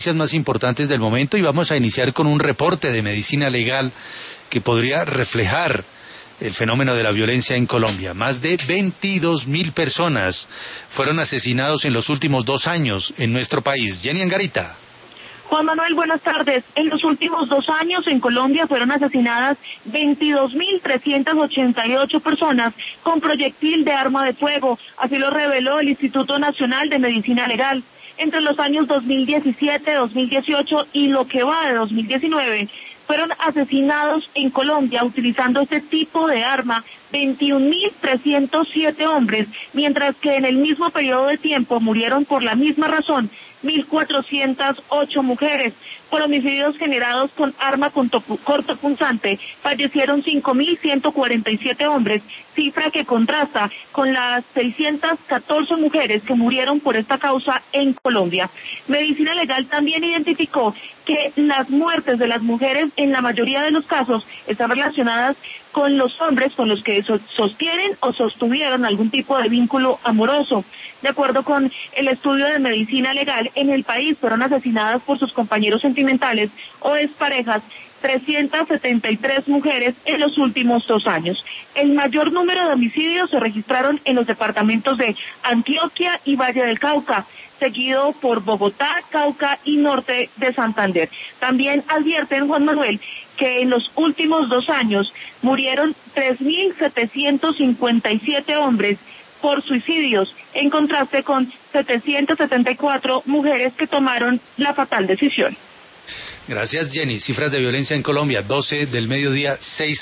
noticias más importantes del momento y vamos a iniciar con un reporte de Medicina Legal que podría reflejar el fenómeno de la violencia en Colombia. Más de 22.000 personas fueron asesinados en los últimos 2 años en nuestro país. Jenny Angarita. Juan Manuel, buenas tardes. En los últimos 2 años en Colombia fueron asesinadas 22.388 personas con proyectil de arma de fuego. Así lo reveló el Instituto Nacional de Medicina Legal. Entre los años 2017, 2018 y lo que va de 2019, fueron asesinados en Colombia utilizando este tipo de arma 21.307 hombres, mientras que en el mismo periodo de tiempo murieron por la misma razón 1.408 mujeres. Por homicidios generados con arma cortopunzante fallecieron 5.147 hombres, cifra que contrasta con las 614 mujeres que murieron por esta causa en Colombia. Medicina Legal también identificó que las muertes de las mujeres en la mayoría de los casos están relacionadas con los hombres con los que sostienen o sostuvieron algún tipo de vínculo amoroso. De acuerdo con el estudio de Medicina Legal, en el país fueron asesinadas por sus compañeros sentimentales o exparejas 373 mujeres en los últimos 2 años. El mayor número de homicidios se registraron en los departamentos de Antioquia y Valle del Cauca, seguido por Bogotá, Cauca y norte de Santander. También advierten, Juan Manuel, que en los últimos 2 años murieron 3.757 hombres por suicidios, en contraste con 774 mujeres que tomaron la fatal decisión. Gracias, Jenny. Cifras de violencia en Colombia, 12 del mediodía, 6